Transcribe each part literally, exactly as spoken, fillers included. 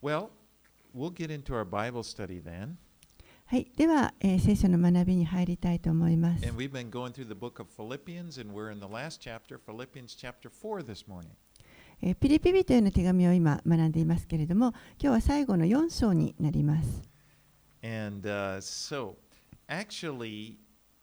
Well, we'll get into our Bible study then. はい、では、えー、聖書の学びに入りたいと思います。 And we've been going through the book of Philippians, and we're in the last chapter, Philippians chapter four this morning. えーピリピ人への手紙を今学んでいますけれども、今日は最後のよん章になります。 And uh, so, actually,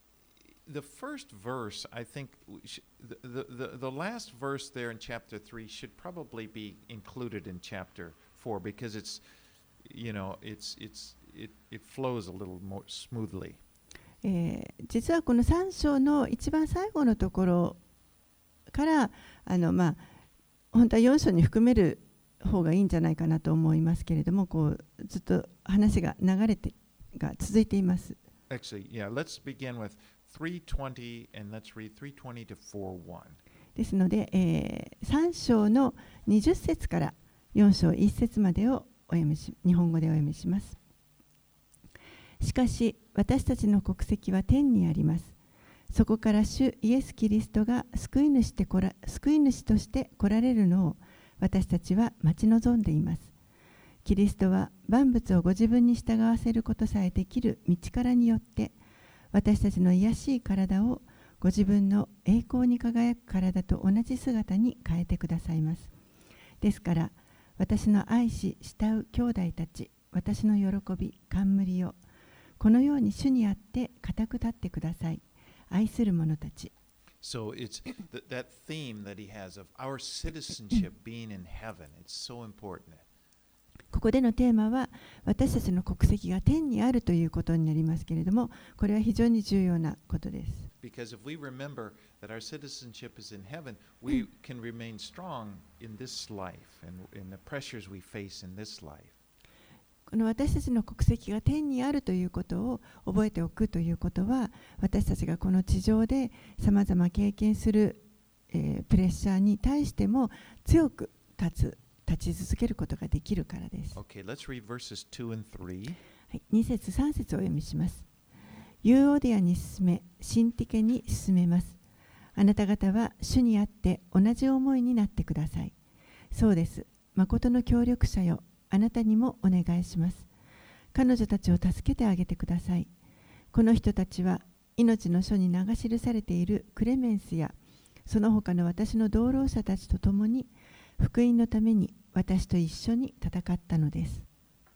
the first verse, I think, we sh- the, the, the, the last verse there in chapter three should probably be included in chapter four because it's, you know, it's, it's, it, it flows a little more smoothly. えー実はこのさん章の一番最後のところからあの、まあ、本当はよん章に含める方がいいんじゃないかなと思いますけれども、こうずっと話が流れてが続いています。 Actually, yeah, let's begin with three twenty and let's read three twenty to four one. ですので、えー、さん章のにじゅっ節からよん章いち節までをお読みし日本語でお読みします。しかし私たちの国籍は天にあります。そこから主イエス・キリストが救い主てこら救い主として来られるのを私たちは待ち望んでいます。キリストは万物をご自分に従わせることさえできる道からによって私たちの卑しい体をご自分の栄光に輝く体と同じ姿に変えてくださいます。ですから私の愛し慕う兄弟たち、私の喜び、冠よ、このように主にあって固く立ってください。愛する者たち。 So it's th- that theme that he has of our citizenship being in heaven. It's so important. ここでのテーマは私たちの国籍が天にあるということになりますけれども、これは非常に重要なことです。 Because if we remember that our citizenship is in heaven, we can remain strong in this life and in the pressures we face in this life. この私たちの国籍が天にあるということを覚えておくということは、私たちがこの地上でさまざま経験する、えープレッシャーに対しても強く立つ立ち続けることができるからです。 Okay, let's read verses two and three. はい、に節さん節をお読みします。ユーオデアに進め、シンティケに進めます。あなた方は主にあって同じ思いになってください。そうです。誠の協力者よ、あなたにもお願いします。彼女たちを助けてあげてください。この人たちは命の書に名が記されているクレメンスやその他の私の同労者たちと共に福音のために私と一緒に戦ったのです。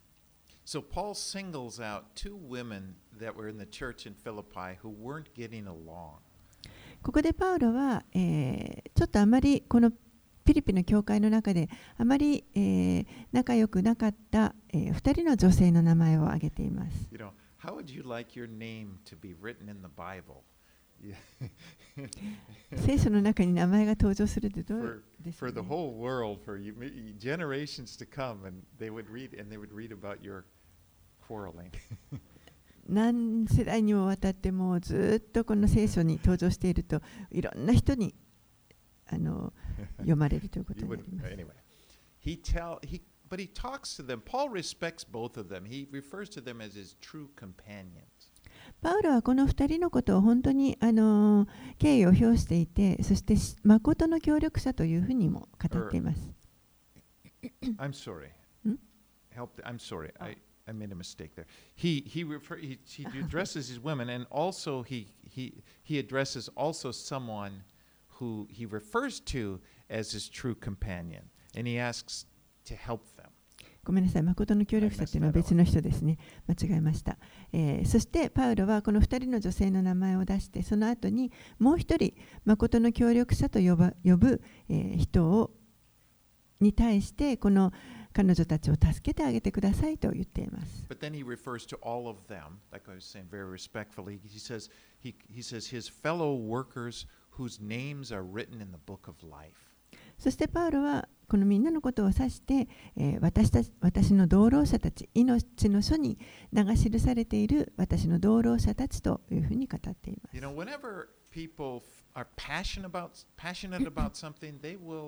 So Paul singles out two women that were in the church in Philippi who weren't getting along. ここでパウロは、えーちょっとあまりこのピリピの教会の中であまり、えー仲良くなかった、えー、ふたりの女性の名前を挙げています。 You know, how would you like your name to be written in the Bible? Yeah. 聖書の中に名前が登場するってど for, うですか for the ね。 whole world, for you, generations to come, and they would read and they would read about your quarreling. 何世代にもわたってもうずっとこの聖書に登場しているといろんな人にあの読まれるということ You にな would ります。 anyway. He tell he, but he talks to them. Paul respects both of them. He refers to them as his true companions. パウロはこのふたりのことを本当にあの敬意を表していて、そして誠の協力者というふうにも語っています。 I'm sorry. Hmm? Help. I'm sorry. I, I made a mistake there. He he, refer, he he addresses his women, and also he he he addresses also someone who he refers to as his true companion, and he asks to help them. ごめんなさい、誠の協力者というのは別の人ですね。間違えました。えーそしてパウロはこのふたりの女性の名前を出して、その後にもう一人、誠の協力者と呼ば呼ぶ、えー人をに対して、この彼女たちを助けてあげてくださいと言っています。 But then he refers to all of them, like I was saying very respectfully. He says he he says his fellow workers whose names are written in the book of life. そしてパウロはこのみんなのことを指して、えー私たち私の同労者たち、命の書に名が記されている私の同労者たちというふうに語っていま You す。 know, whenever people are passionate about passionate about something, they will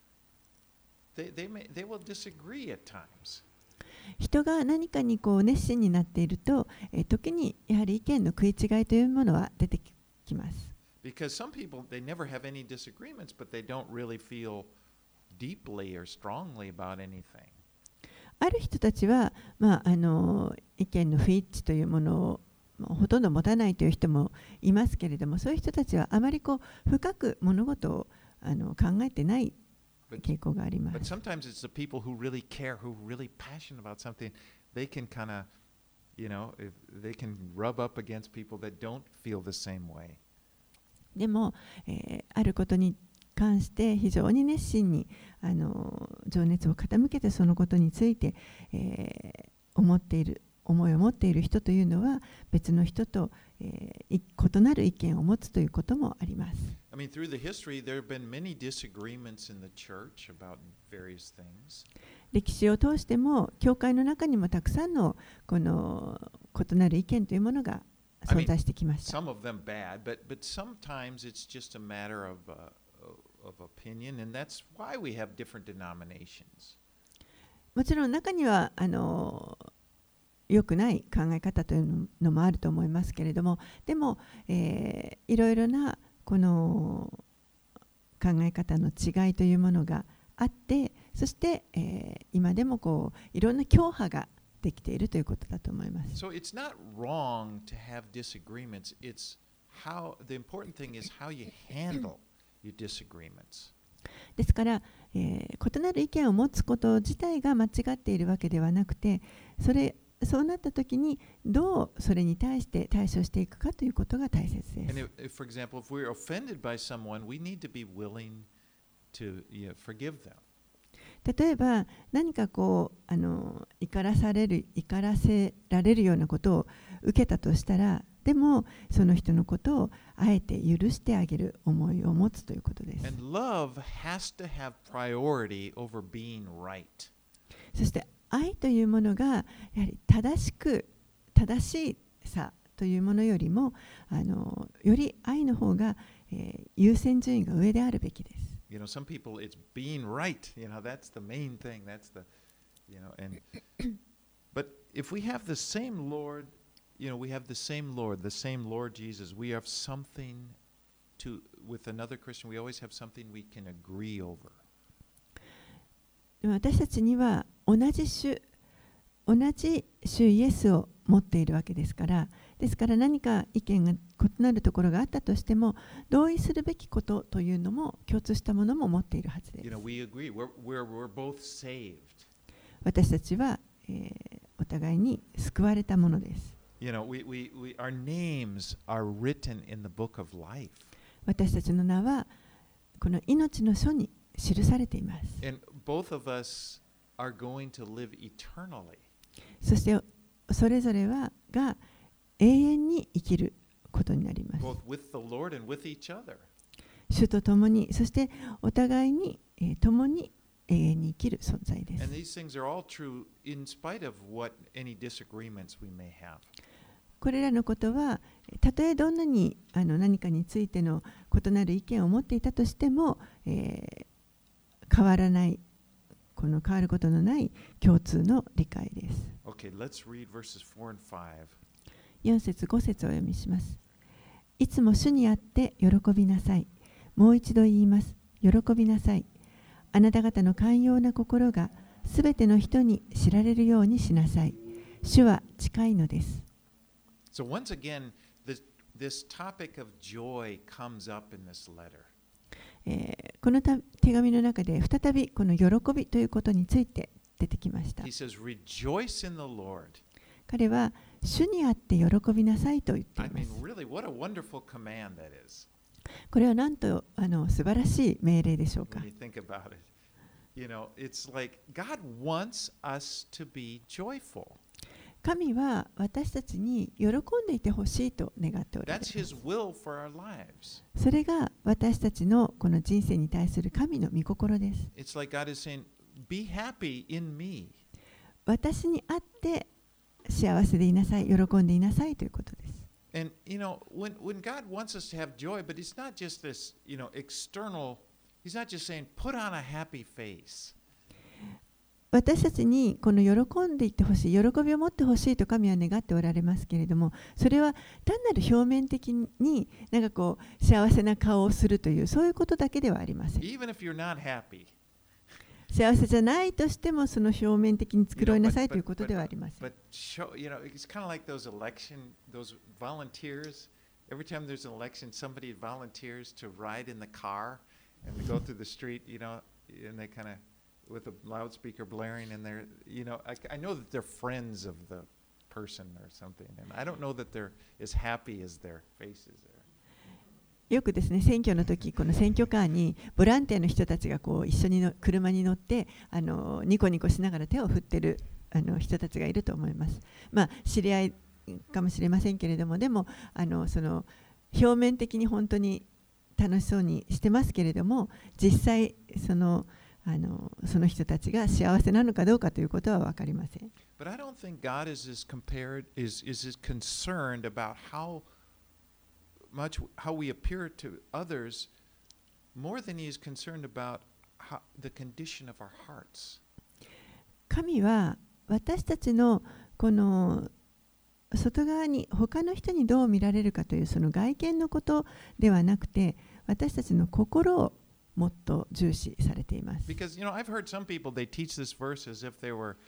they they may they will disagree at times. 人が何かにこう熱心になっていると、えー時にやはり意見の食い違いというものは出てきます。 Because some people, they never have any disagreements, but they don't really feel deeply or strongly about anything. ある人たちは、まあ、あの意見の不一致というものをほとんど持たないという人もいますけれども、そういう人たちはあまりこう深く物事をあの考えてない傾向がありま But す。 sometimes it's the people who really care, who are really passionate about something. They can kind of, you know, if they can rub up against people that don't feel the same way. でも、えーあることに関して非常に熱心にあの情熱を傾けてそのことについて、えー思っている思いを持っている人というのは別の人と、えーい異なる意見を持つということもあります。 I mean, through the history, there have been many disagreements in the church about various things. 歴史を通しても教会の中にもたくさんのこの異なる意見というものが存在してきました。 Some of them bad, but but sometimes it's just a matter of uh, of opinion, and that's why we have different denominations. もちろん中にはあの良くない考え方というのもあると思いますけれども、でも、えーいろいろなこの考え方の違いというものがあって、そして、えー今でもこういろんな教派ができているということだと思います。 So it's not wrong to have disagreements. It's how the important thing is how you handle your disagreements. ですから、えー異なる意見を持つこと自体が間違っているわけではなくて、それそうなったときにどうそれに対して対処していくかということが大切で And す。 if, if, for example, if we're offended by someone, we need to be willing to you know, forgive them. 例えば何かこうあの怒らされる怒らせられるようなことを受けたとしたら、でもその人のことをあえて許してあげる思いを持つということです。 And love has to have priority over being right. そして愛というものがやはり正しく正しさというものよりもあのより愛の方が、えー優先順位が上であるべきです。 You know, some people it's being right. You know, that's the main thing. That's the, you know, and but if we have the same Lord, you know, we have the same Lord, the same Lord Jesus. We have something to with another Christian. We always have something we can agree over. でも私たちには同じ主同じ主イエスを持っているわけですから、ですから何か意見が異なるところがあったとしても同意するべきことというのも共通したものも持っているはずです。 You know, we agree. We're we're we're both saved. 私たちは、えーお互いに救われたものです。 You know, we we we our names are written in the book of life. 私たちの名はこの命の書に記されています。 And both of us are going to live eternally. そしてそれぞれはが永遠に生きることになります。 Both with the Lord and with each other. 主と共に、そしてお互いに、えー共に永遠に生きる存在です。 And these things are all true in spite of what any disagreements we may have. これらのことはたとえどんなにあの何かについての異なる意見を持っていたとしても、えー変わらないこの変わることのない共通の理解です。 Okay, let's read verses four and five. よん節ご節をお読みします。いつも主にあって喜びなさい。もう一度言います。喜びなさい。あなた方の寛容な心がすべての人に知られるようにしなさい。主は近いのです。 So once again, this, this topic of joy comes up in this letter. えーこのた手紙の中で再びこの喜びということについて出てきました。 He says, Rejoice in the Lord. 彼は主にあって喜びなさいと言って I いま mean, す。 really, what a wonderful command that is これはなんとあの素晴らしい命令でしょうか when。you think about it. You know, it's like God wants us to be joyful. 神は私たちに喜んでいてほしいと願っておられま That's す。 His will for our lives. それが私たちのこの人生に対する神の御心です。 It's like God is saying, Be happy in me. 私にあって幸せでいなさい、喜んでいなさいということです。 And, you know, when, when God wants us to have joy, but it's not just this, you know, external, He's not just saying, put on a happy face. 私たちにこの喜んでいってほしい、喜びを持ってほしいと神は願っておられますけれども、それは単なる表面的になんかこう幸せな顔をするというそういうことだけではありません。 Even if you're not happy, 幸せじゃないとしても、その表面的に繕いなさいということではありません。 But show, you know, it's kind of like those election, those volunteers. Every time there's an election, somebody volunteers to ride in the car and they go through the street, you know, and they kind of with a loudspeaker blaring, and they're, you know, I, I know that they're friends of the person or something, and I don't know that they're as happy as their faces there. よくですね、選挙の時、この選挙カーにボランティアの人たちがこう一緒にの車に乗ってあのニコニコしながら手を振ってるあの人たちがいると思います。まあ知り合いかもしれませんけれども、でもあのその表面的に本当に楽しそうにしてますけれども、実際そのあのその人たちが幸せなのかどうかということは分かりません。 But I don't think God is as compared is is as concerned about how much how we appear to others more than he is concerned about how, the condition of our hearts. 神は私たちのこの外側に他の人にどう見られるかというその外見のことではなくて、私たちの心をもっと重視されています。 Because you know, I've heard some people they teach this verse as if they were,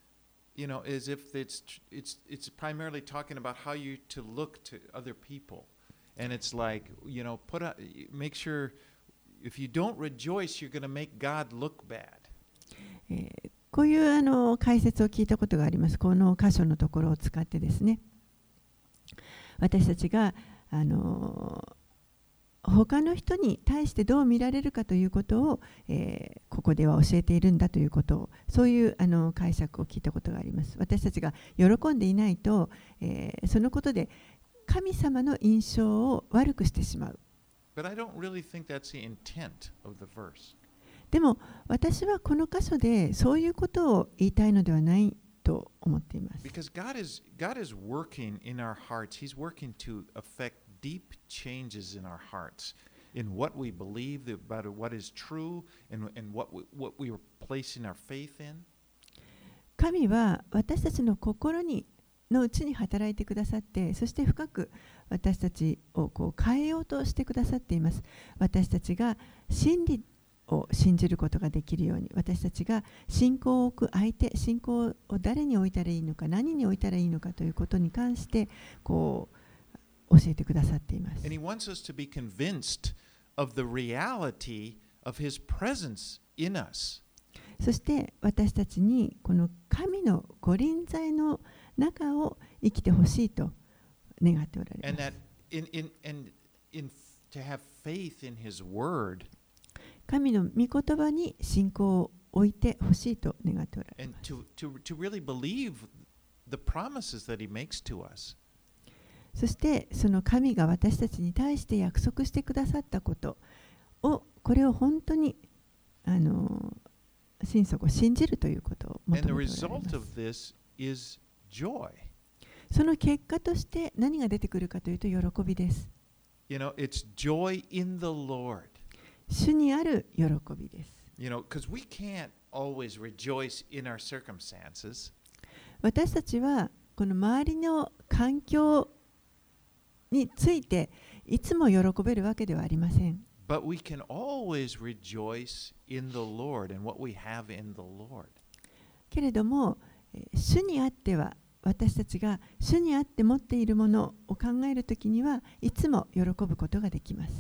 you know, as if it's it's it's primarily talking about how you to look to other people, and it's like, you know, put a make sure if you don't rejoice, you're going to make God look bad. えーこういうあの解説を聞いたことがあります。この箇所のところを使ってですね、私たちがあの他の人に対してどう見られるかということを、えー、ここでは教えているんだということを、そういうあの解釈を聞いたことがあります。私たちが喜んでいないと、えー、そのことで神様の印象を悪くしてしまう。 But I don't really think that's the intent of the verse. でも私はこの箇所でそういうことを言いたいのではないと思っています。 Because God is God is working in our hearts. He's working to affect deep changes in our hearts, in what we believe about what is true, and and what we, what we are placing our faith in. 神は私たちの心にのうちに働いてくださって、そして深く私たちをこう変えようとしてくださっています。私たちが真理を信じることができるように、私たちが信仰を置く相手、信仰を誰に置いたらいいのか、何に置いたらいいのかということに関してこう教えてくださっています。 And He wants us to be convinced of the reality of His presence in us. そして私たちにこの神のご臨在の中を生きてほしいと願っておられます。 And that in in and in to have faith in His word. 神の御言葉に信仰を置いてほしいと願っておられます。 And to, to, to really believe the promises that He makes to us. そしてその神が私たちに対して約束してくださったことを、これを本当にあの心底信じるということを求めておられます。 And the result of this is joy. その結果として何が出てくるかというと喜びです。 You know, it's joy in the Lord. 主にある喜びです。 You know, because we can't always rejoice in our circumstances. 私たちはこの周りの環境についていつも喜べるわけではありません。 But we can always rejoice in the Lord and what we have in the Lord. けれども、主にあっては、私たちが主にあって持っているものを考えるときにはいつも喜ぶことができます。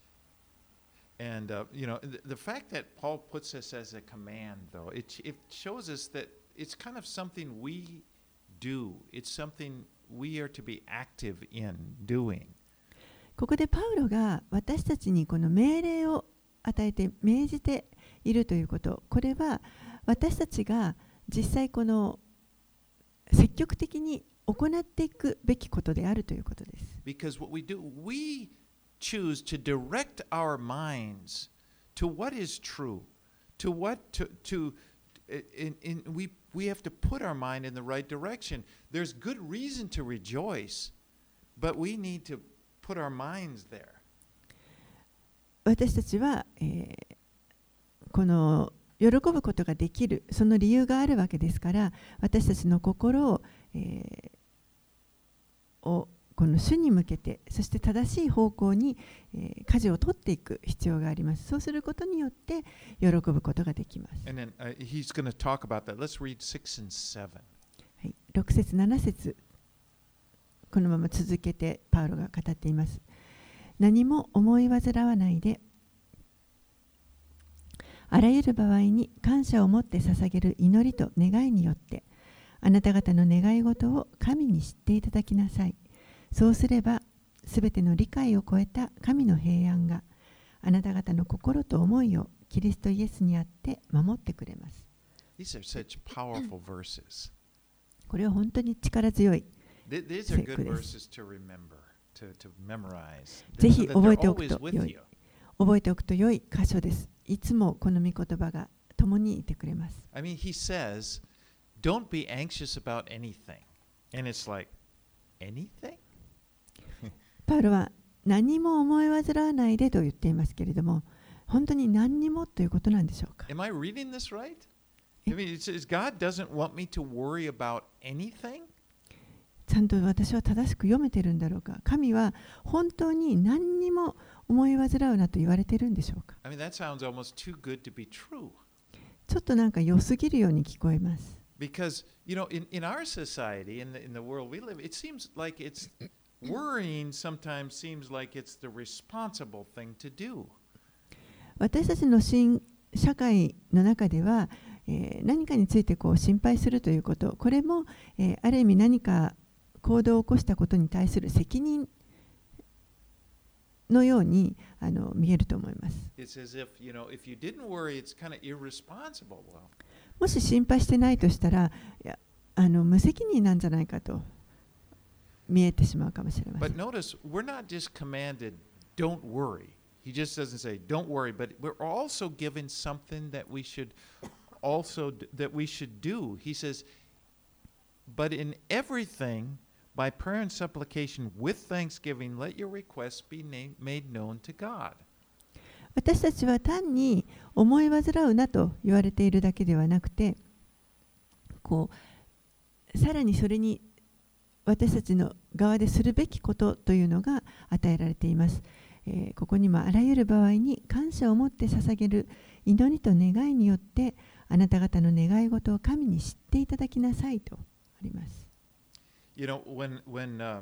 And, uh, you know, the, the fact that Paul puts this as a command, though, it, it shows us that it's kind of something we do. It's something we are to be active in doing. ここでパウロが私たちにこの命令を与えて命じているということ、これは私たちが実際この積極的に行っていくべきことであるということです。 Because what we do, we choose to direct our minds to what is true, to what to to in, in we we have to put our mind in the right direction. There's good reason to rejoice, but we need to put our minds there. 私たちは、えー、この喜ぶことができるその理由があるわけですから、私たちの心を、えー、をこの主に向けて、そして正しい方向に、えー、舵を取っていく必要があります。そうすることによって喜ぶことができます。 And then, uh, he's going to talk about that. Let's read six and seven. はい、ろく節なな節、このまま続けてパウロが語っています。何も思い煩わないで、あらゆる場合に感謝を持って捧げる祈りと願いによって、あなた方の願い事を神に知っていただきなさい。そうすれば、すべての理解を超えた神の平安が、あなた方の心と思いをキリストイエスにあって守ってくれます。 These are such powerful verses. これは本当に力強い。 Th- These are good verses to remember, to, to memorize. ぜ So ひ that 覚 they're えておく always と with 良い。 you. 覚えておくと良い箇所です。いつもこの御言葉が共にいてくれます。 I mean, he says, don't be anxious about anything. And it's like, anything? パウロは何も思い煩わないでと言っていますけれども、本当に何にもということなんでしょうか。 Am I reading this right? I mean, it says God doesn't want me to worry about anything? ちゃんと私は正しく読めてるんだろうか。神は本当に何にも思い煩うなと言われてるんでしょうか。 I mean, that sounds almost too good to be true. ちょっとなんか良すぎるように聞こえます。 Because, you know, in, in our society, in the, in the world we live, it seems like it's worrying sometimes seems like it's the responsible thing to do. 私たちの新社会の中では、えー、何かについてこう心配するということ、これも、えー、ある意味何か行動を起こしたことに対する責任のようにあの見えると思います。 It's as if, you know, if you didn't worry, it's kind of irresponsible. Well, もし心配してないとしたら、いやあの無責任なんじゃないかと見えてしまうかもしれません。 but notice, we're not just commanded, don't worry. He just doesn't say, don't worry, but we're also given something that we should also, that we should do. He says, but in everything, by prayer and supplication with thanksgiving, let your requests be na- made known to God. 私たちは単に思い煩うなと言われているだけではなくて、こうさらにそれに私たちの側でするべきことというのが与えられています。えー、ここにもあらゆる場合に感謝を持って捧げる祈りと願いによってあなた方の願い事を神に知っていただきなさいとあります。 You know, when when uh,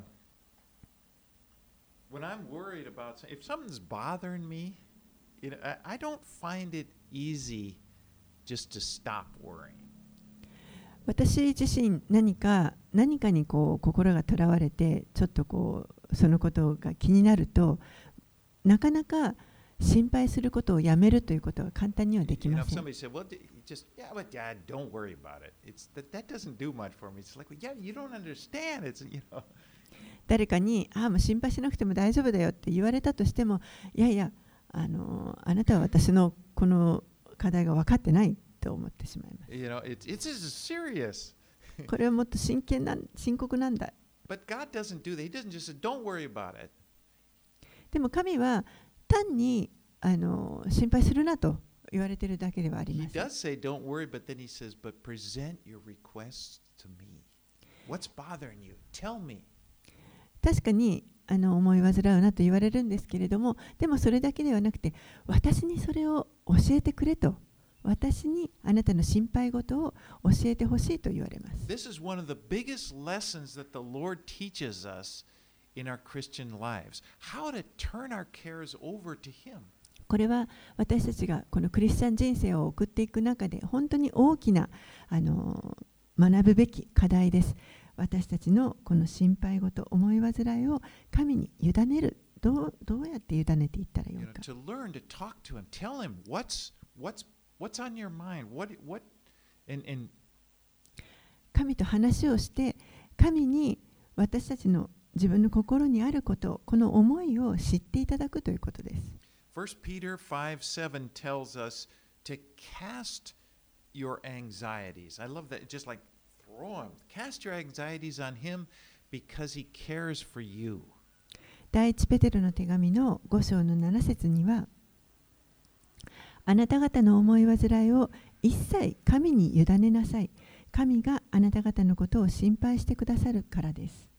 when I'm worried about if something's bothering me, you know, I, I don't find it easy just to stop worrying. 私自身何か何かにこう心がとらわれてちょっとこうそのことが気になるとなかなか心配することをやめるということは簡単にはでき You know, ま if せん。 somebody said, "Well, just yeah, but Dad, don't worry about it. It's that that doesn't do much for me." It's like, well, yeah, you don't understand. It's you know. 誰かにああもう心配しなくても大丈夫だよって言われたとしても、いやいやあのあなたは私のこの課題が分かってないと思ってしまいます。 You know, it's it's just serious. これはもっと真剣な深刻なんだ。 But God doesn't do that. He doesn't just say, "Don't worry about it." でも神は単にあの心配するなと言われているだけではあり He ません。 does say, "Don't worry," but then he says, "But present your requests to me. What's bothering you? Tell me." 確かにあの思い煩うなと言われるんですけれども、でもそれだけではなくて私にそれを教えてくれと、私にあなたの心配事を教えてほしいと言われます。 This is one of the biggest lessons that the Lord teaches us in our Christian lives. How to turn our cares over to Him. これは私たちがこのクリスチャン人生を送っていく中で本当に大きなあの学ぶべき課題です。私たちのこの心配事、思い煩いを神に委ねる。どう、どうやって委ねていったらよい You know, か。 to learn to talk to Him, tell Him what's what's what's on your mind. What what and and 神と話をして、神に私たちの自分の心にあること、この思いを知っていただくということです。 First Peter five seven tells us to cast your anxieties. I love that. It's just like throw them. Cast your anxieties on Him because He cares for you. 第一ペテロの手紙のご章のなな節には、あなた方の思い煩いを一切神に委ねなさい。神があなた方のことを心配してくださるからです。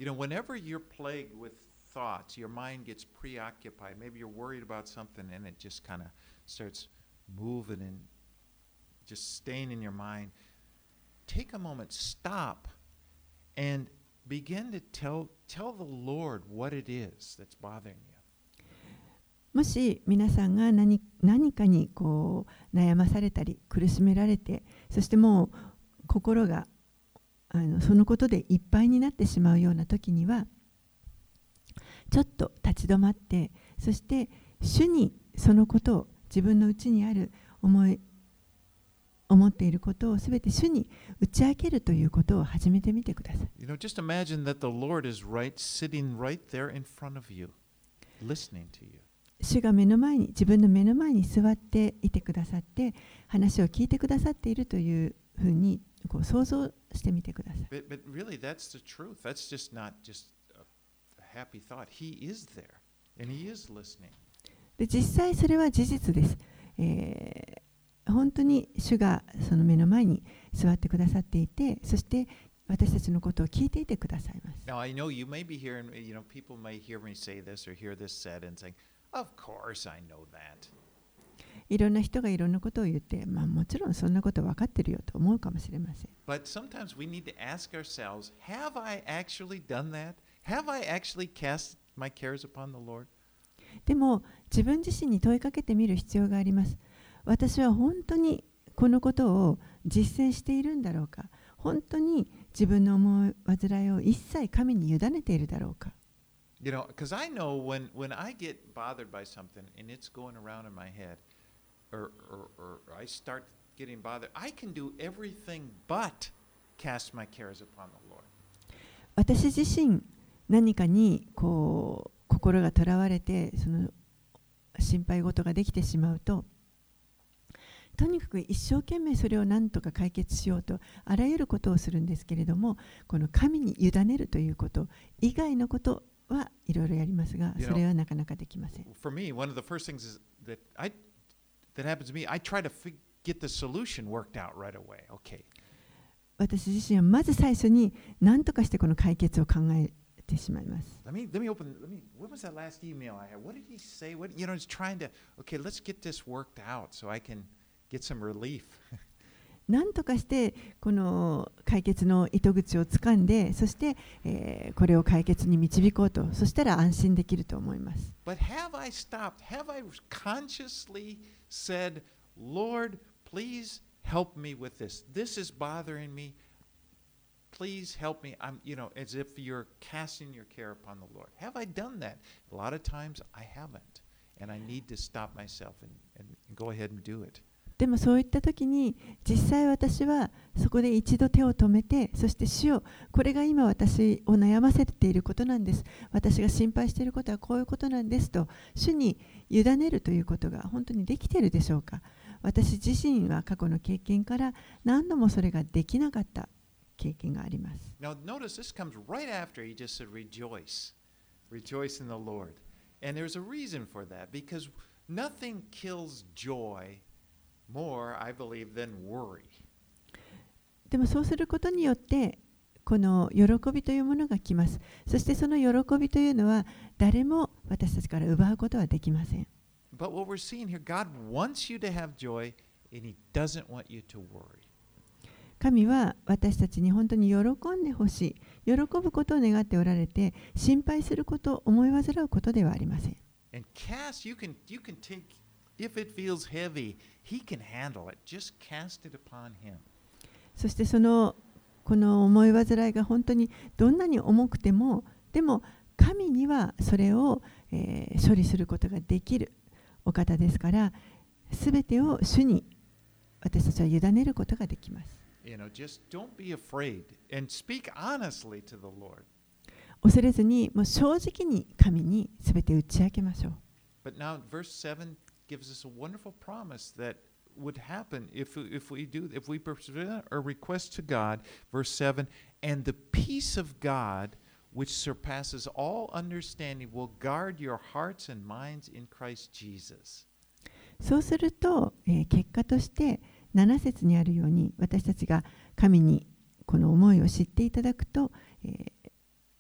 You know, whenever you're plagued with thoughts, your mind gets preoccupied. Maybe you're worried about something and it just kind of starts moving and just staying in your mind. Take a moment, stop, and begin to tell, tell the Lord what it is that's bothering you. もし皆さんが 何, 何かにこう悩まされたり苦しめられて、そしてもう心があのそのことでいっぱいになってしまうような時には、ちょっと立ち止まって、そして主にそのことを、自分の内にある思い思っていることをすべて主に打ち明けるということを始めてみてください。 You know, just imagine that the Lord is right, sitting right there in front of you, listening to you. 主が目の前に、自分の目の前に座っていてくださって、話を聞いてくださっているというふうにこう想像してみてください。 But, but really, that's the truth. That's just not just a happy thought. He is there, and He is listening. で、実際それは事実です。えー、本当に主がその目の前に座ってくださっていて、そして私たちのことを聞いていてくださいます。 Now, I know you may be hearing, you know, people may hear me say this or hear this said and saying, "Of course, I know that." いろんな人がいろんなことを言って、まあ、もちろんそんなこと分かってるよと思うかもしれません。 But sometimes we need to ask ourselves, have I actually done that? Have I actually cast my cares upon the Lord? でも自分自身に問いかけてみる必要があります。私は本当にこのことを実践しているんだろうか。本当に自分の思い煩いを一切神に委ねているだろうか。 You know, because I know when, when I get bothered by something and it's going around in my head, or, or, or I start getting bothered, I can do everything but cast my cares upon the Lord. 私自身何かにこう心がとらわれて、その心配事ができてしまうと、とにかく一生懸命それを何とか解決しようとあらゆることをするんですけれども、この神に委ねるということ以外のことはいろいろやりますが、それはなかなかできません。 For me, one of the first things is that I that happens to me, I try to fig- get the solution worked out right away. Okay. 私自身はまず最初に何とかしてこの解決を考えてしまいます。 Let me let me open. Let me. What was that last email I had? What did he say? What you know? He's trying to. Okay, let's get this worked out so I can get some relief. 何とかしてこの解決の糸口をつかんで、そして、えー、これを解決に導こうと、そしたら安心できると思います。 But have I stopped? Have I consciously said, Lord, please help me with this. This is bothering me. Please help me. I'm, you know, as if you're casting your care upon the Lord. Have I done that? A lot of times I haven't, and I need to stop myself and, and, and go ahead and do it. でもそういった時に実際私はそこで一度手を止めて、そして主よ、これが今私を悩ませていることなんです。私が心配していることはこういうことなんですと主に委ねるということが本当にできているでしょうか。私自身は過去の経験から何度もそれができなかった経験があります。 Now notice this comes right after he just said rejoice. Rejoice in the Lord. And there's a reason for that because nothing kills joy more, I believe, than worry. でもそうすることによってこの喜びというものが来ます。そしてその喜びというのは誰も私たちから奪うことはできません。 But what we're seeing here, God wants you to have joy and He doesn't want you to worry. 神は私たちに本当に喜んでほしい、喜ぶことを願っておられて、心配すること、思い煩うことではありません。 And cast, you can, you can take, if it feels heavy, He can handle it. Just cast it upon Him. そしてそのこの思い煩いが本当にどんなに重くても、でも神にはそれを、えー、処理することができるお方ですから、すべてを主に私たちは委ねることができます。 You know, just don't be afraid and speak honestly to the Lord. 恐れずに、もう正直に神にすべて打ち明けましょう。 But now verse seven gives us a wonderful promise that would happen if, if we do, if we present a request to God. Verse seven, and the peace of God, which surpasses all understanding, will guard your hearts and minds in Christ Jesus. そうすると、えー、結果としてなな節にあるように、私たちが神にこの思いを知っていただくと、えー、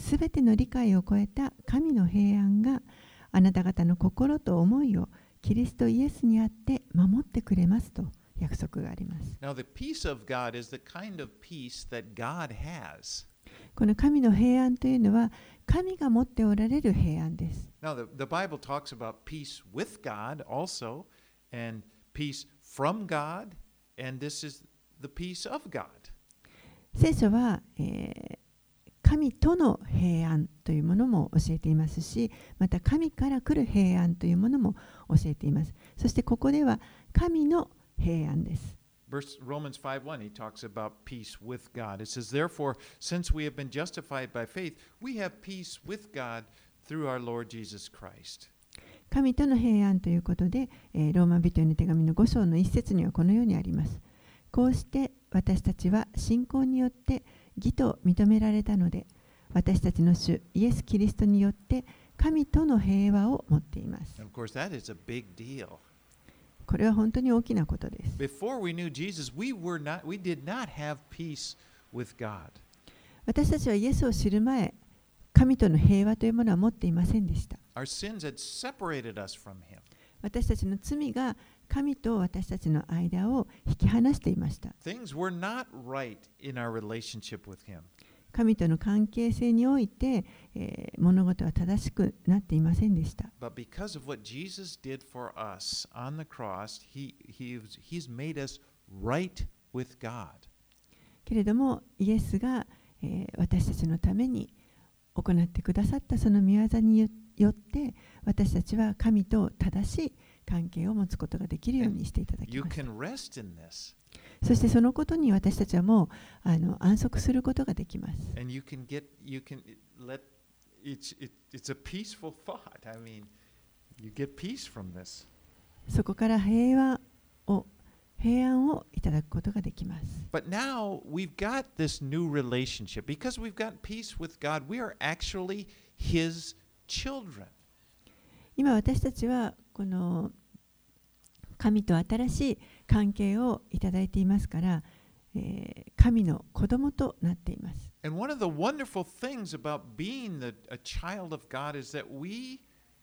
すべての理解を超えた神の平安があなた方の心と思いをキリストイエスにあって守ってくれますと約束があります。 Now, the peace of God is the kind of peace that God has. この神の平安というのは神が持っておられる平安です。 Now, the, the Bible talks about peace with God also, and peace from God, and this is the peace of God. 聖書は、えー神との平安というものも教えていますし、また神から来る平安というものも教えています。そしてここでは神の平安です。 Verse Romans five one, he talks about peace with God. It says, Therefore, since we have been justified by faith, we have peace with God through our Lord Jesus Christ. 神との平安ということで、えーローマ人への手紙のご章の一節にはこのようにあります。こうして私たちは信仰によって義と認められたので、私たちの主イエス・キリストによって神との平和を持っています。 And of course, that is a big deal. これは本当に大きなことです。 Before we knew Jesus, we were not, we did not have peace with God. 私たちはイエスを知る前、神との平和というものは持っていませんでした。 Our sins had separated us from Him. 私たちの罪が神と私たちの間を引き離していました。 Things were not right in our relationship with Him. 神との関係性において、えー物事は正しくなっていませんでした。 But because of what Jesus did for us on the cross, He, he, He's made us right with God. けれども、イエスが、えー私たちのために行ってくださったその御業によって、私たちは神と正しい関係を持つことができるようにしていただき You ました。 can rest in this. そしてそのことに私たちはもうあの安息することができます。 And you can get, you can let, it's, it, it's a peaceful thought. I mean, you get peace from this. そこから平和を平安をいただくことができます。 But now we've got this new relationship. Because we've got peace with God, we are actually His children. 今私たちはこの神と新しい関係をいただいていますから、えー神の子供となっています。 And one of the wonderful things about being the, a child of God is that we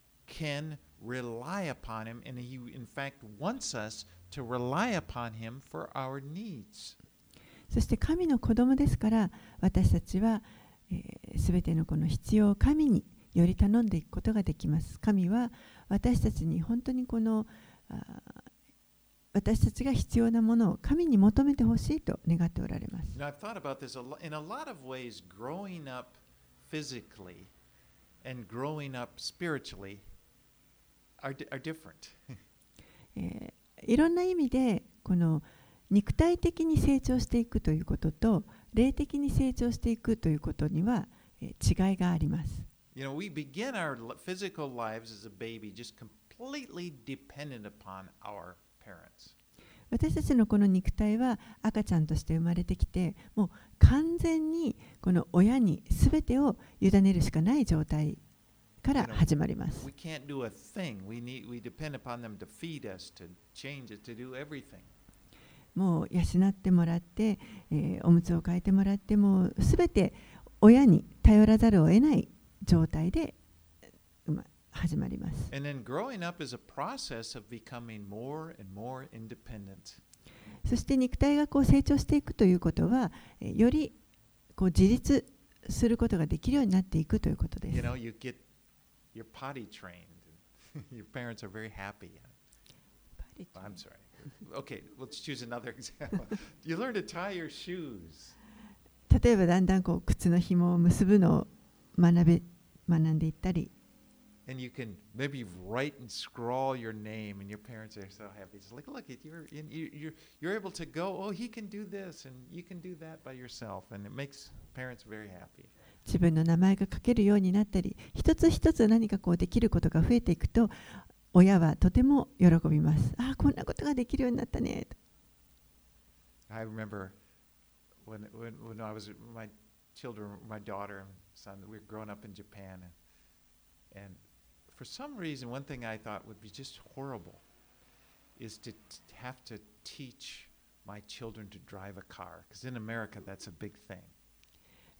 can rely upon Him, and He, in fact, wants us to rely upon Him for our needs. そして神の子供ですから私たちはすべ、えー、てのこの必要を神により頼んでいくことができます。神は私たちに本当にこのあ私たちが必要なものを神に求めてほしいと願っておられます。 Now, I've thought about this a lo- in a lot of ways. Growing up physically and growing up spiritually are, di- are different. えーいろんな意味でこの肉体的に成長していくということと霊的に成長していくということには、えー違いがあります。 You know, we begin our li- physical lives as a baby just completely dependent upon our parents. 私たちのこの肉体は赤ちゃんとして生まれてきてもう完全にこの親に全てを委ねるしかない状態から始まります。 We can't do a thing. We need we depend upon them to feed us, to change us, to do everything. ももう養ってもらって、えーおむつを替えてもらってもう全て親に頼らざるを得ない状態で、うま始まります。 And then growing up is a process of becoming more and more independent. そして肉体がこう成長していくということは、えーよりこう自立することができるようになっていくということです。 You know, you get you're potty trained. And your parents are very happy. I'm sorry. Okay, let's choose another example. You learn to tie your shoes. 例えばだんだんこう靴の紐を結ぶのを学べ学んでいったり、 And you can maybe write and scrawl your name, and your parents are so happy. It's like, look, you're in, you're you're able to go. Oh, he can do this, and you can do that by yourself, and it makes parents very happy. 自分の名前が書けるようになったり、一つ一つ何かこうできることが増えていくと、親はとても喜びます。ああ、こんなことができるようになったね。 I remember when when when I was my children, my daughter and son, we were growing up in Japan, and and for some reason, one thing I thought would be just horrible is to t- have to teach my children to drive a car, because in America that's a big thing.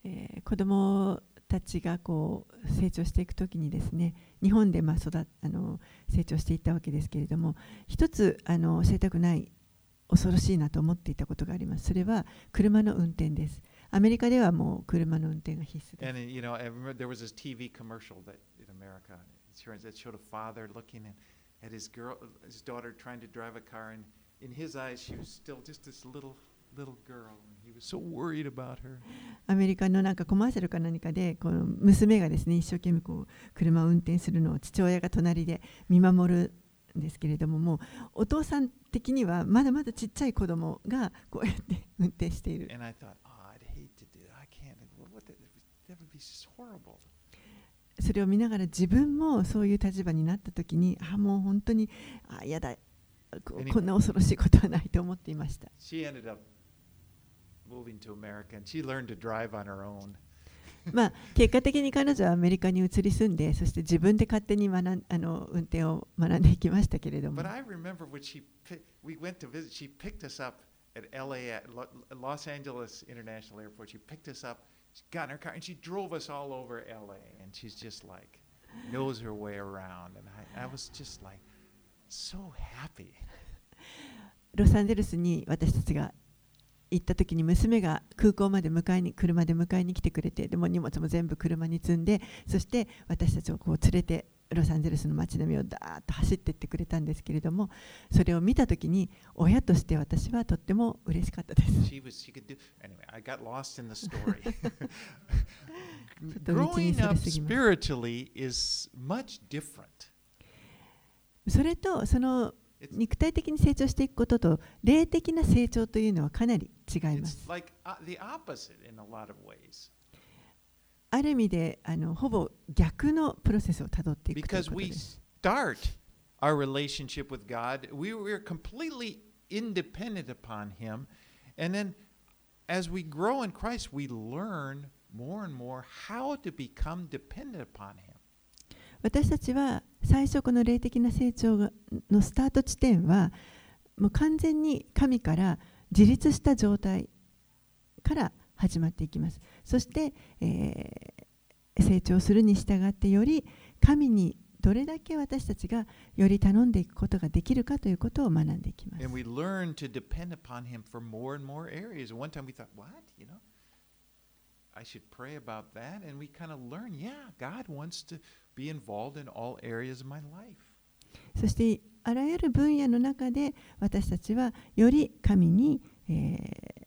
えー、子供たちがこう成長していくときにですね、日本でまあ育あの成長していったわけですけれども、一つあの教えたくない恐ろしいなと思っていたことがあります。それは車の運転です。アメリカではもう車の運転が必須です。 And you know, I remember there was this T V commercial that in America that showed a father looking at, at his girl, his daughter trying to drive a car, and in his eyes she was still just this little little girl, and he was so worried about her. アメリカのなんかコマーシャルか何かで、この娘がですね、一生懸命こう車を運転するのを父親が隣で見守るんですけれども、もうお父さん的にはまだまだちっちゃい子供がこうやって運転している。 And I thought, oh, I'd hate to do that. I can't. What the, that would be just horrible. それを見ながら自分もそういう立場になったときに、あ、もう本当にあ、やだ、ここんな恐ろしいことはないと思っていました。 She ended up moving to America, and she learned to drive on her own. まあ結果的に彼女はアメリカに移り住んで、そして自分で勝手に学んあの運転を学んでいきましたけれども。 But I remember when she pick, we went to visit, she picked us up at L A at Los Angeles International Airport. She picked us up, she got in her car, and she drove us all over L A. And she's just like knows her way around. And I, I was just like so happy. ロサンゼルスに私たちが行った時に、娘が空港まで迎えに車で迎えに来てくれて、でも荷物も全部車に積んで、そして私たちをこう連れてロサンゼルスの街並みをダーッと走っていってくれたんですけれども、それを見た時に親として私はとっても嬉しかったです。 She was, she could do, anyway, I got lost in the story. Growing up spiritually is much different. それとその肉体的に成長していくことと霊的な成長というのはかなり違います。 Like the opposite in a lot of ways. ある意味であのほぼ逆のプロセスをたどっていくということです。 Because we start our relationship with God, we were completely independent upon Him, and then as we grow in Christ, we learn more and more how to become dependent upon Him. 私たちは最初この霊的な成長のスタート地点はもう完全に神から自立した状態から始まっていきます。そして、えー、成長するに従ってより神にどれだけ私たちがより頼んでいくことができるかということを学んでいきます。 And we learn to depend upon Him for more and more areas. One time we thought, what? You know, I should pray about that. And we kind of learn, yeah, God wants to be involved in all areas of my life. そしてあらゆる分野の中で私たちはより神に、えー、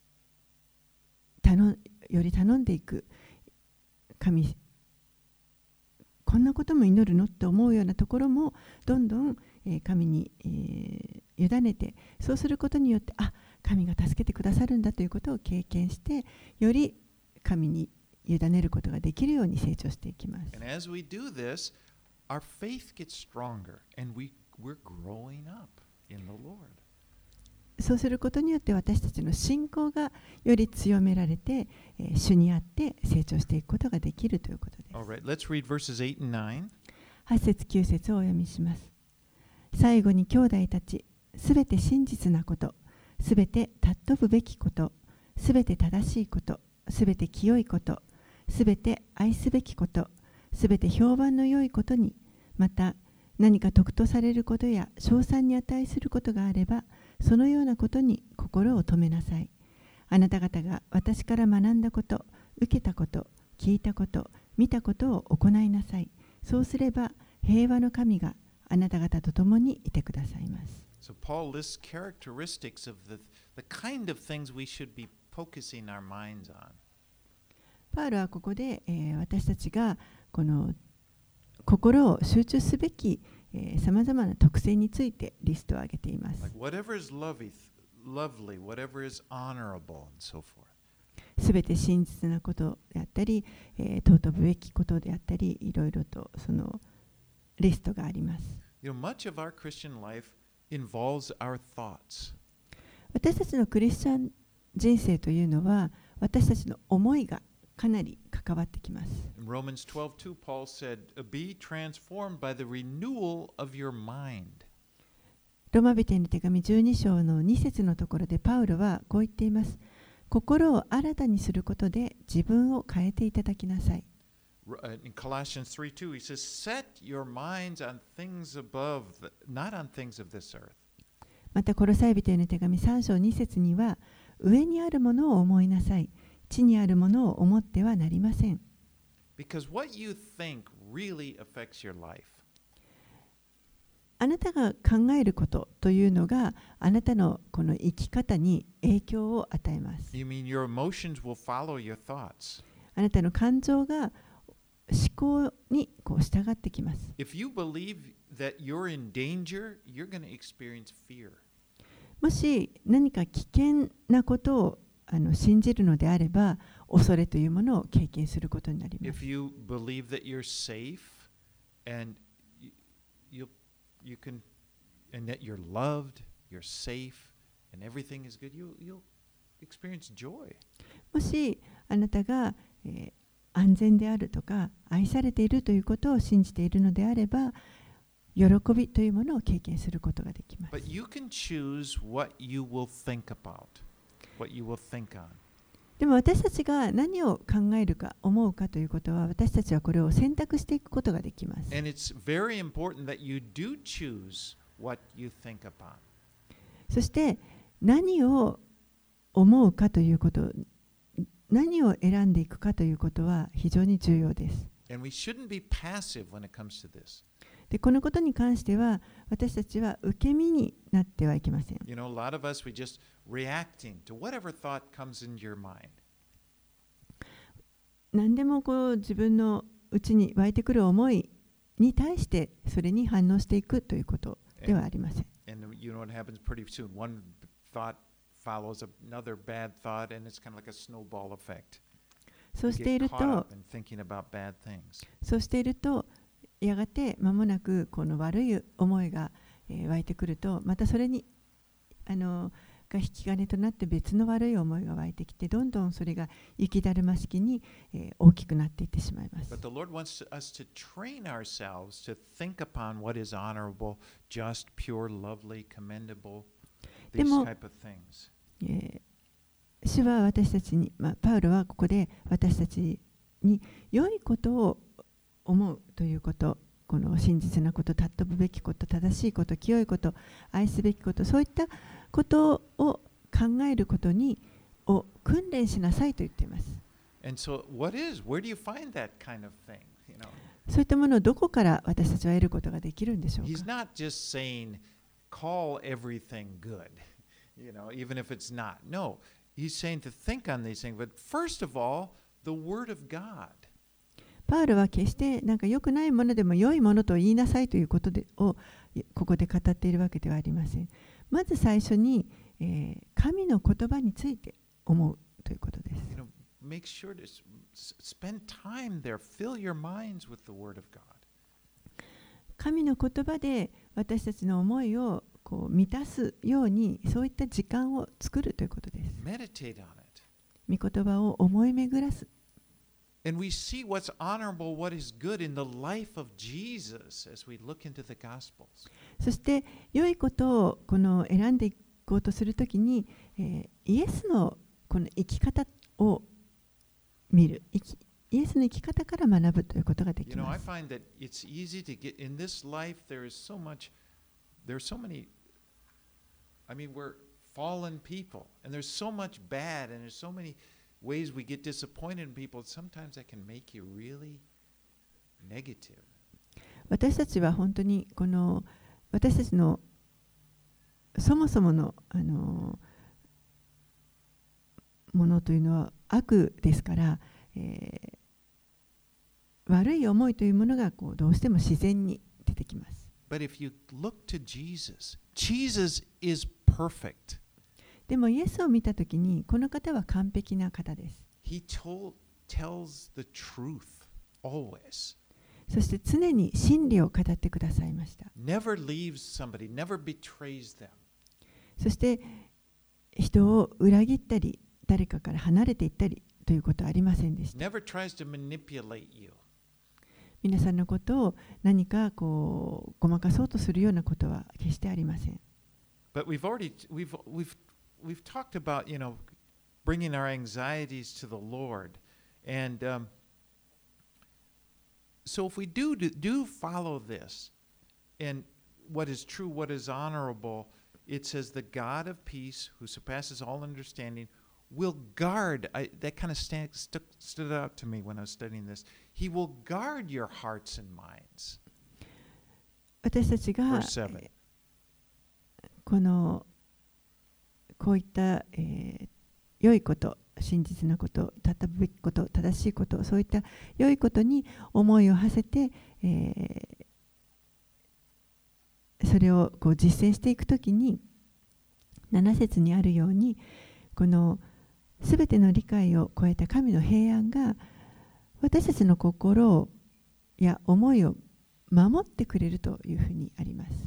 頼より頼んでいく。神、こんなことも祈るのって思うようなところもどんどん、えー、神に、えー、委ねて、そうすることによって、あ、神が助けてくださるんだということを経験して、より神に委ねることができるように成長していきます。 And as we do this, our faith gets stronger and we, we're growing up in the Lord. そうすることによって私たちの信仰がより強められて、えー、主にあって成長していくことができるということです。 All right, let's read verses eight and nine. はち節きゅう節をお読みします。最後に兄弟たち、すべて真実なこと、すべて尊ぶべきこと、すべて正しいこと、すべて清いこと、すべて愛すべきこと、すべて評判の良いことに、また何か得とされることや称賛に値することがあれば、そのようなことに心を留めなさい。あなた方が私から学んだこと、受けたこと、聞いたこと、見たことを行いなさい。そうすれば平和の神があなた方と共にいてくださいます。 So Paul lists characteristics of the, the kind of things we should be focusing our minds on. パウロはここで、えー、私たちがこの心を集中すべきさまざまな特性についてリストを挙げています。すべて真実なことであったり、えー、尊ぶべきことであったり、いろいろとそのリストがあります。 You know, much of our Christian life involves our thoughts. 私たちのクリスチャン人生というのは、私たちの思いがかなり関わってきます。 In Romans twelve two, Paul said, "Be transformed by the renewal of your mind." ローマ人への手紙じゅうに章のに節のところでパウロはこう言っています。 心を新たにすることで自分を変えていただきなさい。 In Colossians three two, he says, Set your minds on things above, not on things of this earth. また、コロサイ人への手紙さん章に節には、上にあるものを思いなさい。地にあるものを思ってはなりません。 Because what you think really affects your life. あなたが考えることというのがあなたのこの生き方に影響を与えます。 You mean your emotions will follow your thoughts. あなたの感情が思考にこう従ってきます。 If you believe that you're in danger, you're going to experience fear. もし何か危険なことをあの信じるのであれば、恐れというものを経験することになります。 If you believe that you're safe and you, you, you can, and that you're loved, you're safe, and everything is good, you, you'll experience joy. もしあなたが、えー、安全であるとか愛されているということを信じているのであれば、喜びというものを経験することができます。 But you can choose what you will think about, what you will think on. でも私たちが何を考えるか思うかということは、私たちはこれを選択していくことができます。 And it's very important that you do choose what you think upon. そして何を思うかということ、何を選んでいくかということは非常に重要です。 And we shouldn't be passive when it comes to this. で、このことに関しては私たちは受け身になってはいけません。 You know, a lot of us, we just reacting to whatever thought comes into your mind. 何でもこう自分の内に湧いてくる思いに対してそれに反応していくということではありません。 And you know what happens pretty soon. One thought follows another bad thought, and it's kind of like a snowball effect. そうしている Get caught と up in thinking about bad things. そうしているとやがて間もなくこの悪い思いが、えー、湧いてくると、またそれにあのが引き金となって別の悪い思いが湧いてきて、どんどんそれが雪だるま式に、えー、大きくなっていってしまいます。 But the Lord wants us to train ourselves to think upon what is honorable, just, pure, lovely, commendable, these でも、 type of things. えー主は私たちに、まあ、パウロはここで私たちに良いことを思うということ、この真実なこと、尊ぶべきこと、正しいこと、清いこと、愛すべきこと、そういったことを考えることにを訓練しなさいと言っています。 And so, what is, where do you find that kind of thing? You know, そういったものをどこから私たちは得ることができるんでしょう He's か。 not just saying, call everything good, you know, even if it's not. No, He's saying to think on these things. But first of all, the Word of God. パウロは決してなんか良くないものでも良いものと言いなさいということでをここで語っているわけではありません。まず最初に、えー、神の言葉について思うということです。 You know, make sure to spend time there. Fill your minds with the Word of God. 神の言葉で私たちの思いをこう満たすように、そういった時間を作るということです。 Meditate on it. 御言葉を思い巡らす。 And we see what's honorable, what is good in the life of Jesus as we look into the Gospels. そして良いことをこの選んでいこうとするときに、えー、イエスのこの生き方を見る、生きイエスの生き方から学ぶということがで You き know, I ます。 find that it's easy to get in this life. There is so much, there's so many. I mean, we're fallen people, and there's so much bad, and there's so many ways we get disappointed in people. Sometimes that can make you really negative. 私たちは本当にこの私たちのそもそものあのものというのは悪ですから、えー、悪い思いというものがこうどうしても自然に出てきます。 But if you look to Jesus, Jesus is perfect. でもイエスを見たときにこの方は完璧な方です。 He told, tells the truth always. そして常に真理を語ってくださいました。 Never leaves somebody, never betrays them. そして人を裏切ったり誰かから離れていったりということはありませんでした。 Never tries to manipulate you. 皆さんのことを何かこうごまかそうとするようなことは決してありません。 But we've already we've we've we've talked about, you know, bringing our anxieties to the Lord. And um, so if we do, do, do follow this, and what is true, what is honorable, it says the God of peace, who surpasses all understanding, will guard. I, that kind of stand, stu, stood out to me when I was studying this. He will guard your hearts and minds. 私たちが Verse seven. このこういった、えー、良いこと、真実なこと、尊ぶべきこと、正しいこと、そういった良いことに思いを馳せて、えー、それをこう実践していくときに、なな節にあるように、このすべての理解を超えた神の平安が私たちの心や思いを守ってくれるというふうにあります。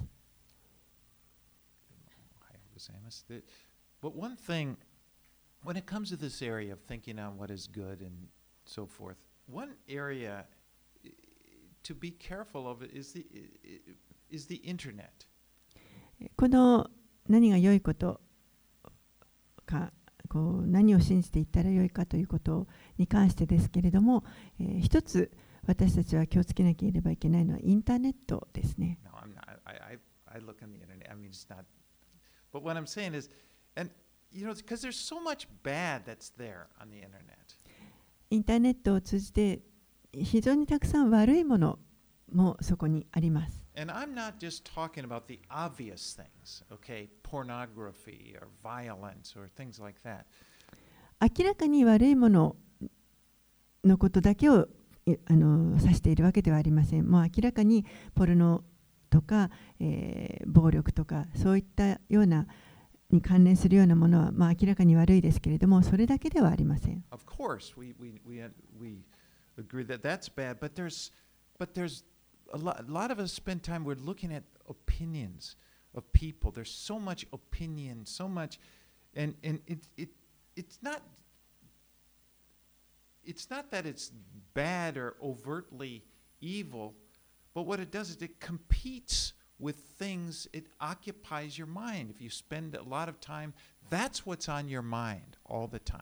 But one thing, when it comes to this area of thinking on what is good and so forth, one area to be careful of it is the, is the internet. この何が良いことか、こう何を信じていったら良いかということに関してですけれども、えー、一つ私たちは気をつけなければいけないのはインターネットですね。 No, I'm not. I, I, I look on the internet. I mean, it's not. But what I'm saying is, and you know, because there's so much bad that's there on the internet. インターネットを通じて非常にたくさん悪いものもそこにあります。 And I'm not just talking about the obvious things, okay? Pornography or violence or things like that. 明らかに悪いもののことだけをあの指しているわけではありません。もう明らかにポルノとか、えー、暴力とかそういったようなに関連するようなものは、まあ、明らかに悪いですけれども、それだけではありません。 Of course, we we we we agree that that's bad, but there's but there's a lot, a lot of us spend time we're looking at opinions of people. There's so much opinion, so much, and and it it it's not it's not that it's bad or overtly evil, but what it does is it competes with things. It occupies your mind. If you spend a lot of time, that's what's on your mind all the time.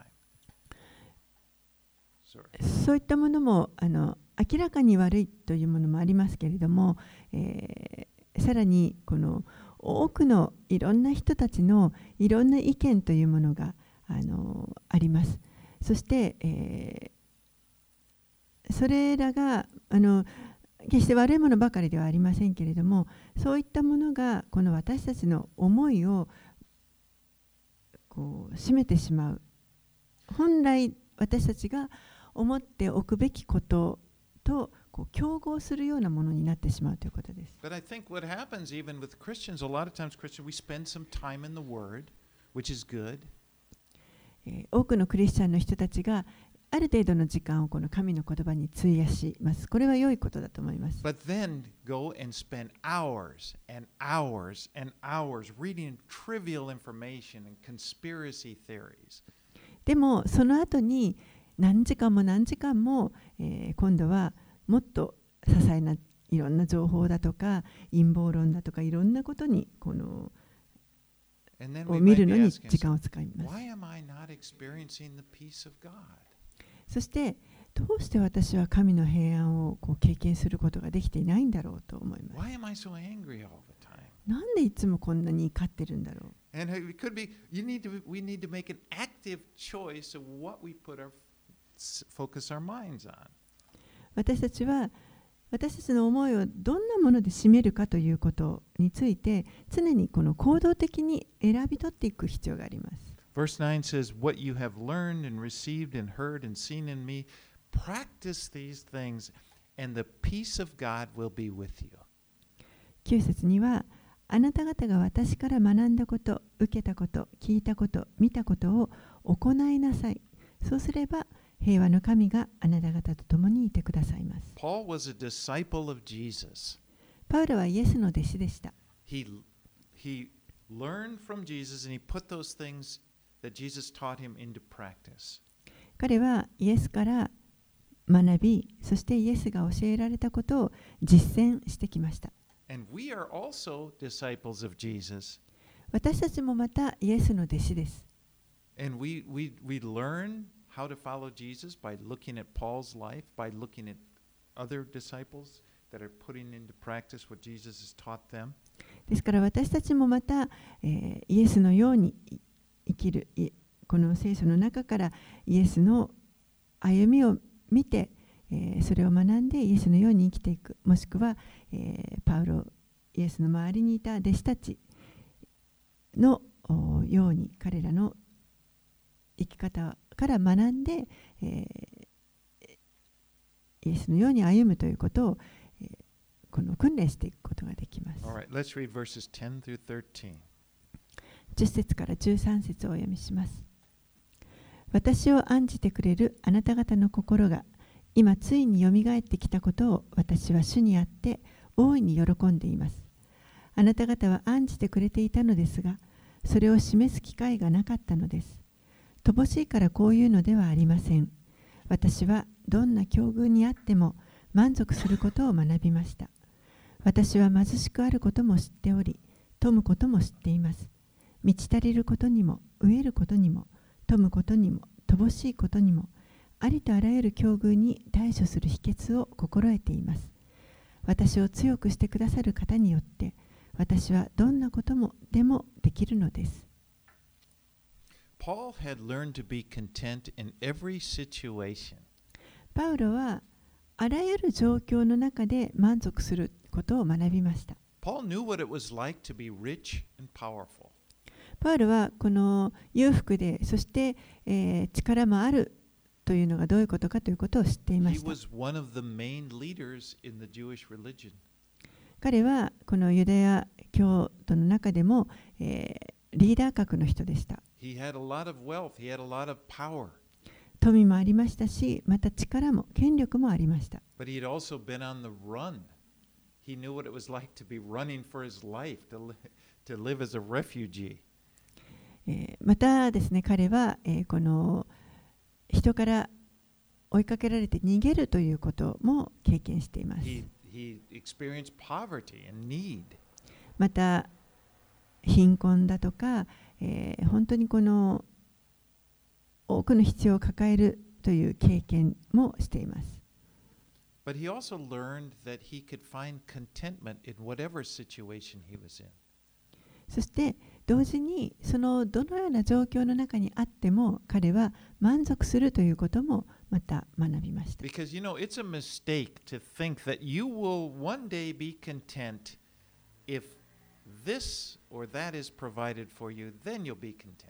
Sorry. そういったものもあの明らかに悪いというものもありますけれども、えー、さらにこの多くのいろんな人たちのいろんな意見というものがあのあります。そして、えー、それらがあの決して悪いものばかりではありませんけれども、そういったものがこの私たちの思いをこう占めてしまう。本来私たちが思っておくべきこととこう競合するようなものになってしまうということです。 But I think what happens even with Christians, a lot of times Christians, we spend some time in the Word, which is good. 多くのクリスチャンの人たちがある程度の時間をこの神の言葉に費やします。これは良いことだと思います。 But then go and spend hours and hours and hours reading trivial information and conspiracy theories. でもその後に何時間も何時間も、えー、今度はもっと些細ないろんな情報だとか陰謀論だとかいろんなことにこのを見るのに時間を使います。そしてどうして私は神の平安をこう経験することができていないんだろうと思います。なんでいつもこんなに怒ってるんだろう。 And it could be you need to we need to make an active choice of what we put our focus our minds on. 私たちは私たちの思いをどんなもので占めるかということについて常にこの行動的に選び取っていく必要があります。 Verse nine says, "What you have learned and received and heard and seen in me, practice these things, and the peace of God will be with you." きゅう節にはあなた方が私から学んだこと、受けたこと、聞いたこと、見たことを行いなさい。そうすれば平和の神があなた方と共にいてくださいます。 Paul was a disciple of Jesus. パウロはイエスの弟子でした。 He, he learned from Jesus and he put those things that Jesus taught him into practice. 彼はイエスから学び、そしてイエスが教えられたことを実践してきました。 And we are also disciples of Jesus. 私たちもまたイエスの弟子です。 And we, we, we learn how to follow Jesus by looking at Paul's life, by looking at other disciples that are putting into practice what Jesus has taught them. ですから私たちもまた、えー、イエスのように生きる、この聖書の中からイエスの歩みを見て、えー、それを学んでイエスのように生きていく、もしくは、えー、パウロ、イエスの周りにいた弟子たちのように彼らの生き方から学んで、えー、イエスのように歩むということを、えー、この訓練していくことができます。 Alright, let's read verses ten through thirteen. じゅっ節からじゅうさん節をお読みします。私を案じてくれるあなた方の心が今ついによみがえってきたことを私は主にあって大いに喜んでいます。あなた方は案じてくれていたのですが、それを示す機会がなかったのです。乏しいからこういうのではありません。私はどんな境遇にあっても満足することを学びました。私は貧しくあることも知っており、富むことも知っています。満ち足りることにも、飢えることにも、富むことにも、乏しいことにも、ありとあらゆる境遇に対処する秘訣を心得ています。私を強くしてくださる方によって、私はどんなこともでもできるのです。 Paul had learned to be content in every situation. パウロはあらゆる状況の中で満足することを学びました。 Paul knew what it was like to be rich and powerful. パウロはこの裕福で、そして、えー、力もあるというのがどういうことかということを知っていま He した。 was one of the main leaders in the Jewish religion. 彼はこのユダヤ教徒の中でも、えー、リーダー格の人でした。 He had a lot of wealth. He had a lot of power. 富もありましたし、また力も権力もありました。 But he had also been on the run. He knew what it was like to be running for his life, to, li- to live as a refugee. えー、またですね、彼は、えー、この人から追いかけられて逃げるということも経験しています。 He, he experienced poverty and need. また貧困だとか、えー、本当にこの多くの必要を抱えるという経験もしています。 But he also learned that he could find contentment in whatever situation he was in. そして同時にそのどのような状況の中にあっても彼は満足するということもまた学びました。 Because you know, it's a mistake to think that you will one day be content if this or that is provided for you, then you'll be content.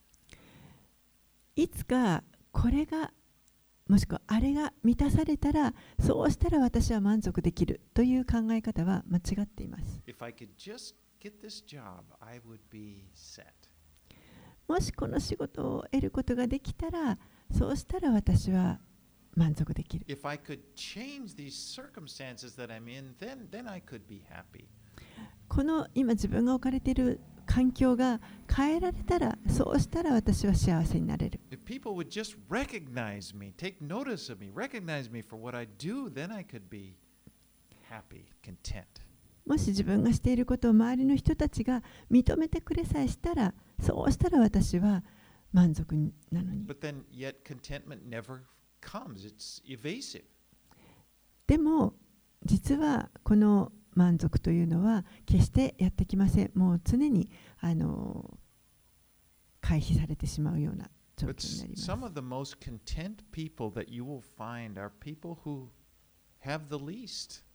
いつかこれがもしくはあれが満たされたら、そうしたら私は満足できるという考え方は間違っています。 If I could just get this job, I would be set. もしこの仕事を得ることができたら、そうしたら私は満足できる。 If I could change these circumstances that I'm in, then, then I could be happy. この今自分が置かれている環境が変えられたら、そうしたら私は幸せになれる。 If people would just recognize me, take notice of me, recognize me for what I do, then I could be happy, content. もし自分がしていることを周りの人たちが認めてくれさえしたら、そうしたら私は満足なのに。 But then yet contentment never comes. It's evasive. でも実はこの満足というのは決してやってきません。もう常にあの回避されてしまうような状 But 況になります。 some of the most content people that you will find are people who have the least.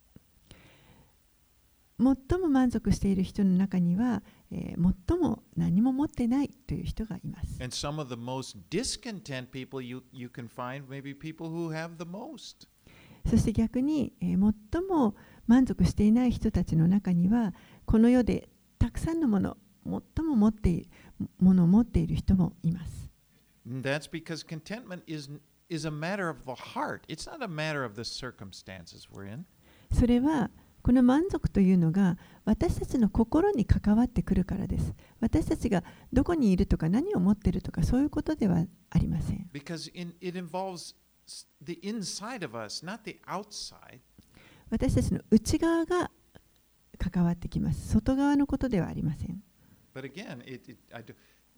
最も満足している人の中には、えー、最も何も持ってないという人がいます。 And some of the most discontent people you, you can find maybe people who have the most. そして逆に、えー、最も満足していない人たちの中には、この世でたくさんのもの、最も持っているものを持っている人もいます。 And that's because contentment is, is a matter of the heart. It's not a matter of the circumstances we're in. それはこの満足というのが私たちの心に関わってくるからです。私たちがどこにいるとか何を持っているとかそういうことではありません。 Because in, it involves the inside of us, not the outside. 私たちの内側が関わってきます。外側のことではありません。 But again, it, it, I do,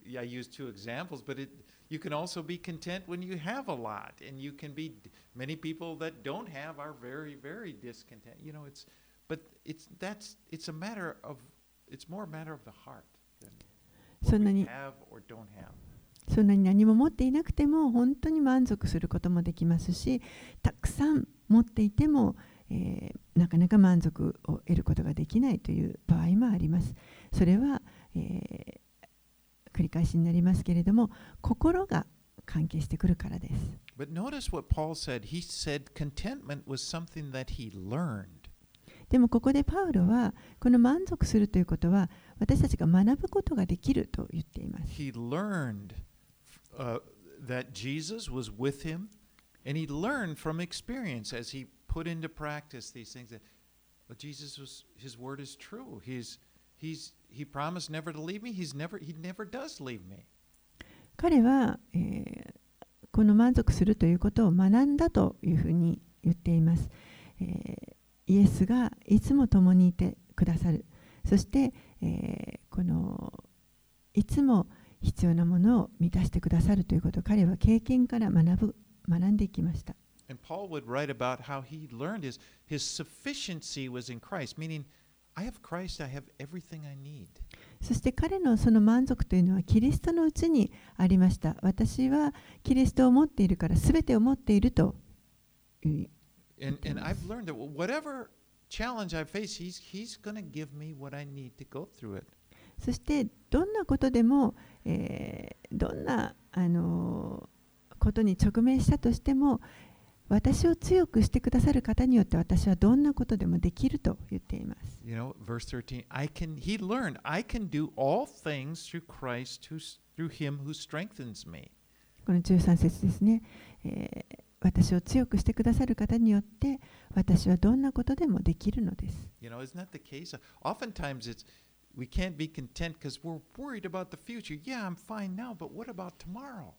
I use two examples, but it, you can also be content when you have a lot, and you can be. Many people that don't have are very, very discontent. You know, it's, but it's that's it's a matter of it's more a matter of the heart than what we have or don't have. そんなに何も持っていなくても本当に満足することもできますし、たくさん持っていても、えー、なかなか満足を得ることができないという場合もあります。それは、えー、繰り返しになりますけれども、心が関係してくるからです。 But notice what Paul said. He said contentment was something that he learned. でもここでパウロはこの満足するということは私たちが学ぶことができると言っています。 He learned Uh, that Jesus was with him, and he learned from experience as he put into practice these things that well, Jesus was his word is true. He's he's he promised never to leave me. He's never he never does leave me. 彼は、えー、この満足するということを学んだというふうに言っています。えー、イエスがいつも共にいてくださる。そして、えー、このいつも必要なものを満たしてくださるということを彼は経験から学ぶ学んでいきました。 And Paul would write about how he learned his his sufficiency was in Christ, meaning I have Christ, I have everything I need. そして彼のその満足というのはキリストのうちにありました。私はキリストを持っているからすべてを持っていると言っています。 And and I've learned that whatever challenge I face, he's he's going to give me what I need to go through it. そしてどんなことでも、えー、どんな、あのー、ことに直面したとしても私を強くしてくださる方によって私はどんなことでもできると言っています。 You know, verse thirteen, I can, he learned, I can do all things through Christ, who, through him who strengthens me. このじゅうさん節ですね、えー。私を強くしてくださる方によって私はどんなことでもできるのです。 You know, isn't that the case? Oftentimes it's we can't be content because we're worried about the future. Yeah, I'm fine now, but what about tomorrow?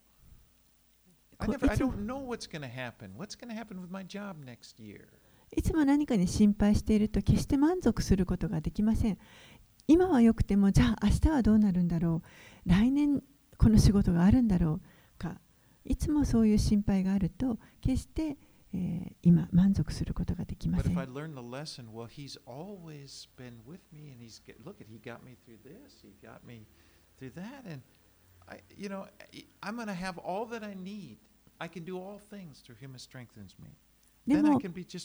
I never, I don't know what's going to happen. What's going to happen with my job next year? いつも何かに心配していると決して満足することができません。今は良くても、じゃあ明日はどうなるんだろう。来年この仕事があるんだろうか。いつもそういう心配があると決してえー、今満足することができません。でも、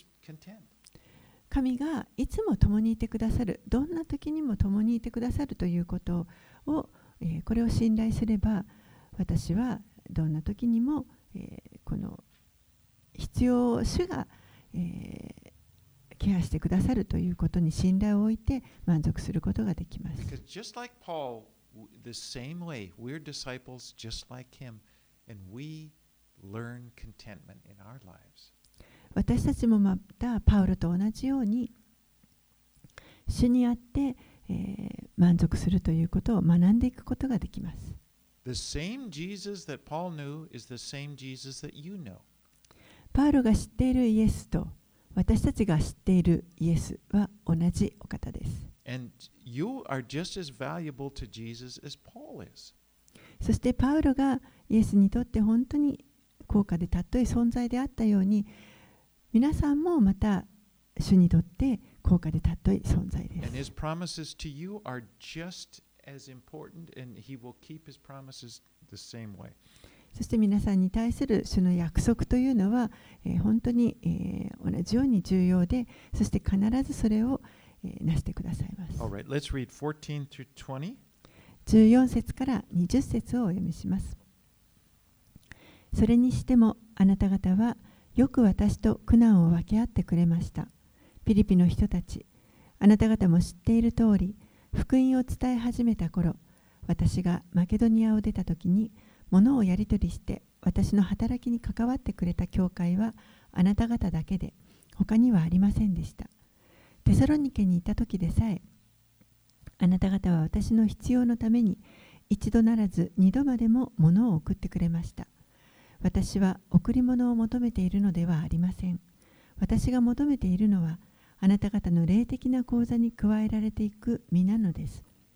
神がいつも共にいてくださる、どんな時にも共にいてくださるということを、えー、これを信頼すれば、私はどんな時にも、えー、この必要を主が、えー、ケアしてくださるということに信頼を置いて満足することができます。 Because just like Paul, the same way, we're disciples just like him, and we learn contentment in our lives. 私たちもまたパウロと同じように主にあって、えー、満足するということを学んでいくことができます。 The same Jesus that Paul knew is the same Jesus that you know. パウロが知っているイエスと私たちが知っているイエスは同じお方です。 And you are just as valuable to Jesus as Paul is. そしてパウロがイエスにとって本当に高価で尊い存在であったように、皆さんもまた主にとって高価で尊い存在です。 And his promises to you are just as important, and he will keep his promises the same way. そして皆さんに対する主の約束というのは、えー、本当に、えー、同じように重要で、そして必ずそれを、えー、なしてくださいます。 All right, let's read fourteen through twenty. じゅうよん節からにじゅっ節をお読みします。それにしてもあなた方はよく私と苦難を分け合ってくれました。ピリピの人たち、あなた方も知っている通り、福音を伝え始めた頃、私がマケドニアを出た時に、物をやり取りして私の働きに関わってくれた教会はあなた方だけで他にはありませんでした。テサロニケにいた時でさえ、あなた方は私の必要のために一度ならず二度までも物を送ってくれました。私は贈り物を求めているのではありません。私が求めているのはあなた方の霊的な口座に加えられていく身なのです。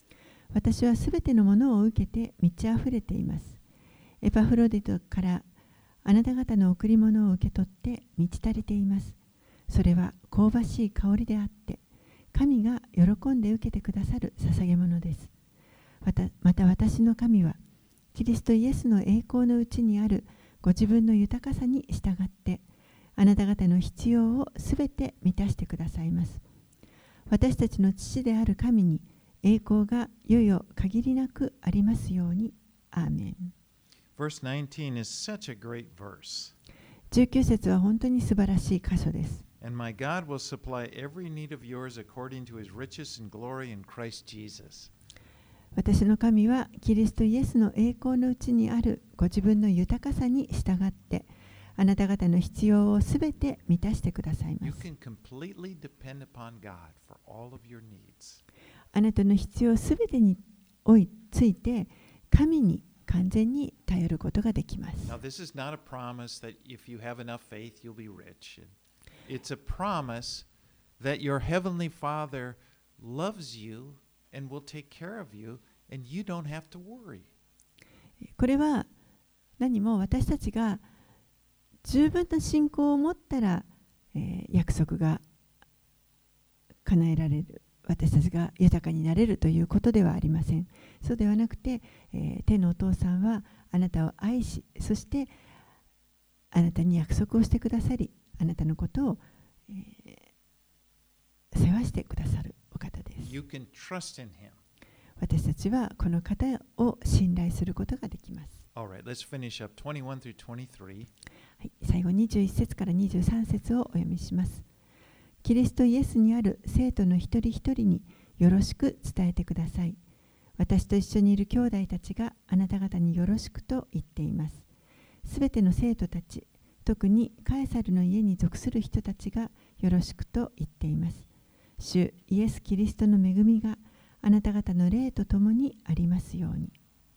私はすべてのものを受けて満ち溢れています。エパフロディトからあなた方の贈り物を受け取って満ち足りています。それは香ばしい香りであって、神が喜んで受けてくださる捧げ物です。また、また私の神は、キリストイエスの栄光のうちにあるご自分の豊かさに従って、あなた方の必要をすべて満たしてくださいます。私たちの父である神に栄光がよよ限りなくありますように。アーメン。 Verse nineteen is such a great verse. じゅうきゅう節は本当に素晴らしい箇所です。 And my God will supply every need of yours according to his riches and glory in Christ Jesus. 私の神はキリストイエスの栄光のうちにあるご自分の豊かさに従ってあなた方の必要をすべて満たしてくださいま You す。 can completely depend upon God for all of your needs. あなたの必要すべてに追いついて神に完全に頼ることができます。 Now, this is not a promise that if you have enough faith, you'll be rich. It's a promise that your heavenly Father loves you and will take care of you, and you don't have to worry. これは何も私たちが十分な信仰を持ったら、えー約束が叶えられる。私たちが豊かになれるということではありません。そうではなくて、えー天のお父さんはあなたを愛し、そしてあなたに約束をしてくださり、あなたのことを、えー世話してくださるお方です。 You can trust in him. 私たちはこの方を信頼することができます。 All right, let's finish up twenty-one through twenty-three. はい、最後にじゅういち節からにじゅうさん節をお読みします。キリストイエスにある生徒の一人一人によろしく伝えてください。私と一緒にいる兄弟たちがあなた方によろしくと言っています。すべての生徒たち、特にカエサルの家に属する人たちがよろしくと言っています。主イエス・キリストの恵みがあなた方の霊とともにありますように。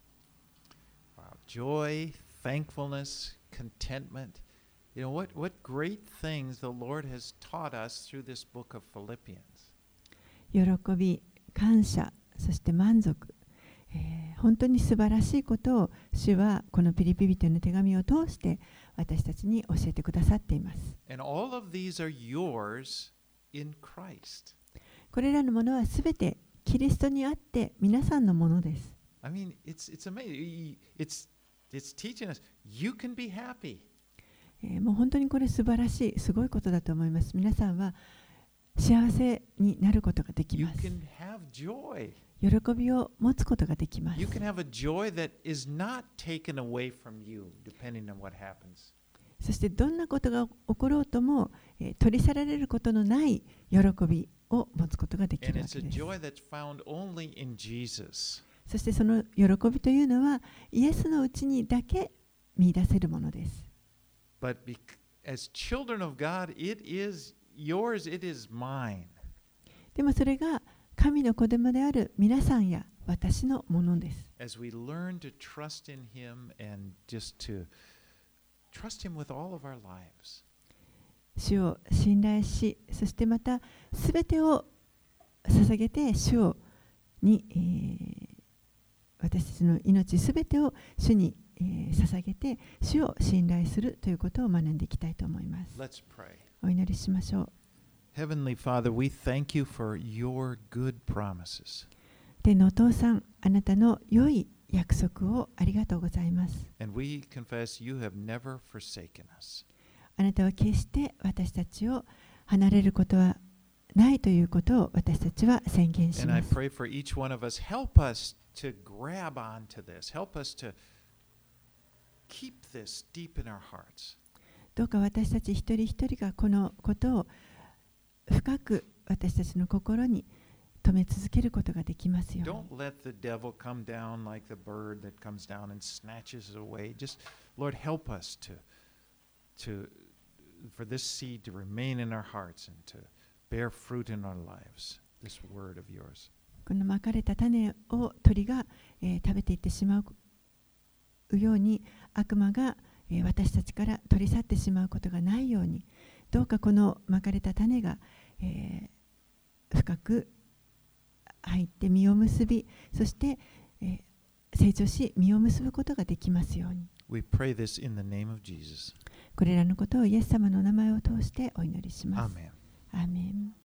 Wow. Joy, thankfulness, contentment. You know, what, what great things the Lord has taught us through this book of Philippians. 喜び、感謝、そして満足、えー本当に素晴らしいことを主はこのピリピ人の手紙を通して私たちに教えてくださっています。 And all of these are yours in Christ. これらのものはすべてキリストにあって皆さんのものです。 I mean, it's, it's amazing. It's, it's teaching us you can be happy. えーもう本当にこれ素晴らしい、すごいことだと思います。皆さんは幸せになることができ You ます。 can have joy. 喜びを持つことができます。 You can have a joy that is not taken away from you, depending on what happens. そしてどんなことが起ころうとも、えー取り去られることのない喜びを持つことができ And るわ it's け a です。 joy that's found only in Jesus. そしてその喜びというのはイエスのうちにだけ見出せるものです。 But bec- as children of God, it is yours, it is mine. でもそれが神の子供である皆さんや私のものです。 As we learn to trust in Him and just to trust Him with all of our lives. 主を信頼し、そしてまたすべてを捧げて主をに、えー私たちの命すべてを主に、えー捧げて主を信頼するということを学んでいきたいと思います。 Let's pray. お祈りしましょう。 Heavenly Father, we thank you for your good promises. 天のお父さん、あなたの良い約束をありがとうございます。 And we confess you have never forsaken us. あなたは決して私たちを離れることはないということを私たちは宣言し And I ます。 pray for each one of us, help us to grab onto this. Help us to keep this deep in our hearts. どうか私たち一人一人がこのことを深く私たちの心に留め続けることができますように。 Don't let the devil come down like the bird that comes down and snatches it away. Just, Lord, help us to, to, for this seed to remain in our hearts and to bear fruit in our lives. This word of yours. このまかれた種を鳥が、えー食べていってしまうように悪魔が、えー私たちから取り去ってしまうことがないように、どうかこのまかれた種が、えー深く生入って実を結び、そして、えー成長し実を結ぶことができますように。 We pray this in the name of Jesus. これらのことをイエス様の名前を通してお祈りします。 Amen. アーメン。